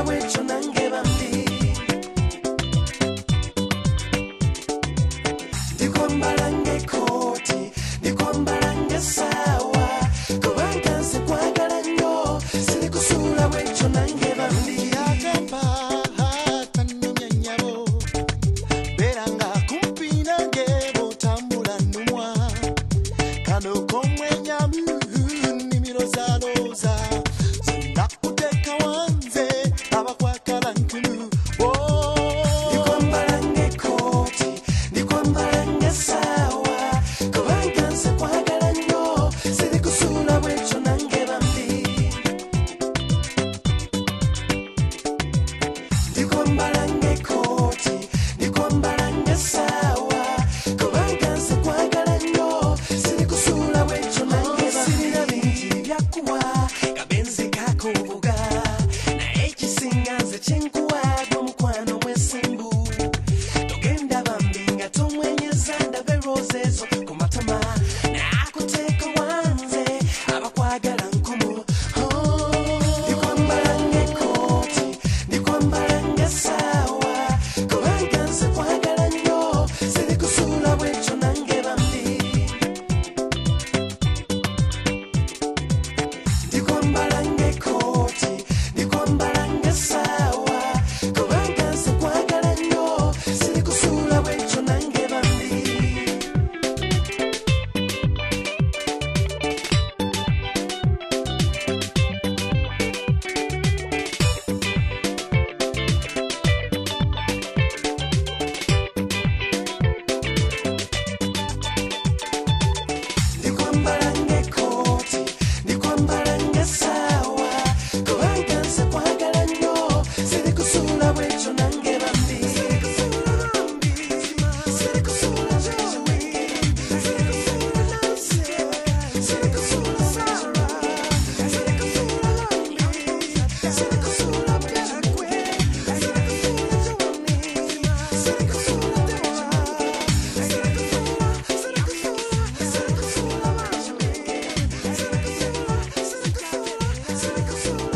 wecho nange bambi ndikwambalange koti ndikwambalange sawa kubanga nze kwagala nnyo siri kusula wecho nange bambi yagamba tanumya nnyabo beranga kumpi nange botambula nnumwa kano komwenyamu nimiro zalooza zinakuteka wanze abakwagala nkulu ndikwambalange koti ndikwambalange sawa kubanga nze kwagala nnyo siri kusula wecho nange bambi ndikwambalange koti ndikwambalange sawa kubanga nze kwagala nnyo siri kusula wecho nange sirina bingi byakuwa kabenzi kakuvuga naye ekisinga nze kyenkuwa gw'omukwano mwesimbu togenda bambi nga tomwenyeza ndabe roza ezo ku matama nakuteeka wanze abakwagala nkumu ndikwambalange koti ndikwambalange sawa kubanga nze kwagala nnyo siri kusula wecho nange bambi ndikwambalange koti ndikwambalange sawa kubanga nze kwagala nnyo siri kusula wecho nange bambi ndikwambalange koti ndikwambalange sawa kubanga nze kwagala nnyo siri kusula wecho nange bambi siri kusula siri kusula siri kusula sara siri kusula siri kusula byakwe siri kusula joni siri kusula dewa siri kusula siri kusula siri kusula mami siri kusula siri kusula siri kusula